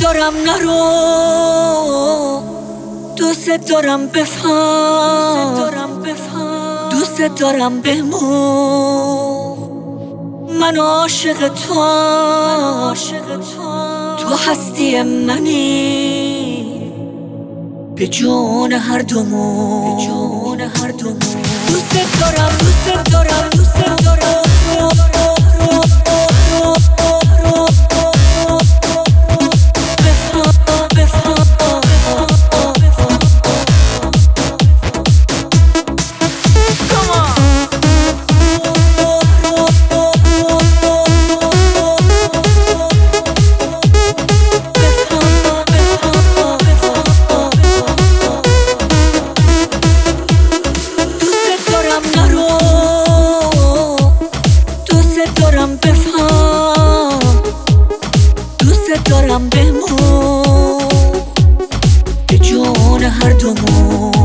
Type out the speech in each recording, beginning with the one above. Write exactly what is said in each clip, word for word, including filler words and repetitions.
دارم نرو، دوست دارم بفهم، دوست دارم بمون. من عاشق توام، تو هستی منی، به جون هر دومون، به جون هر دومون. دوست دارم، دوست دارم، دوست دارم. دارم بفهم، دوست دارم بمون، به جون هر دومون.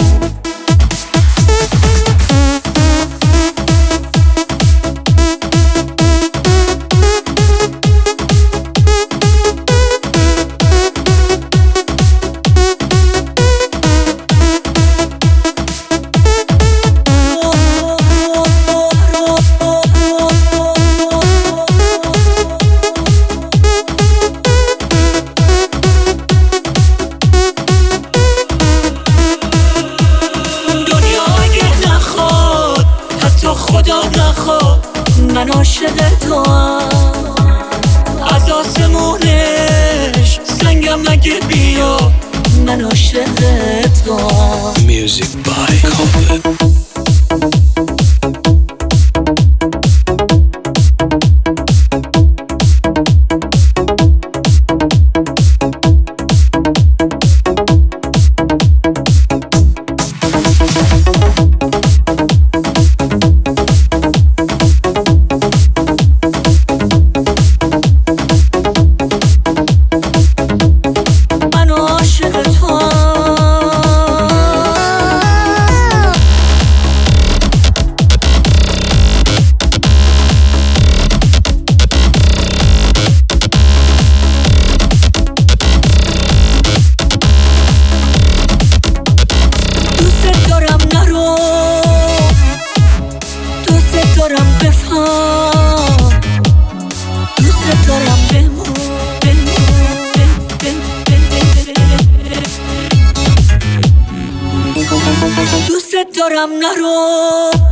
خدا نخواد من عاشق توام، از آسمونش سنگم اگه بیا من عاشق توام. Music by Couplet. دارم بفهم، دوست دارم بمون، دوست دارم نرو.